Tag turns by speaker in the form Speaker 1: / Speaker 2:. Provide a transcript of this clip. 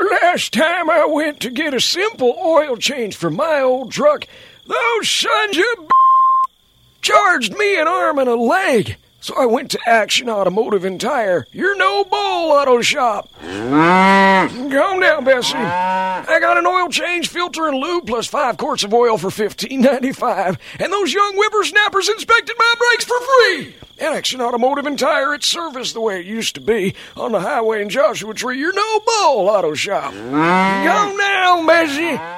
Speaker 1: last time I went to get a simple oil change for my old truck, those sons of charged me an arm and a leg. So I went to Action Automotive and Tire, your no bull auto shop. Calm down, Bessie. I got an oil change, filter, and lube, plus 5 quarts of oil for $15.95. And those young whippersnappers inspected my brakes for free. At Action Automotive and Tire, it's service the way it used to be on the highway in Joshua Tree, your no bull auto shop. Calm down, Bessie.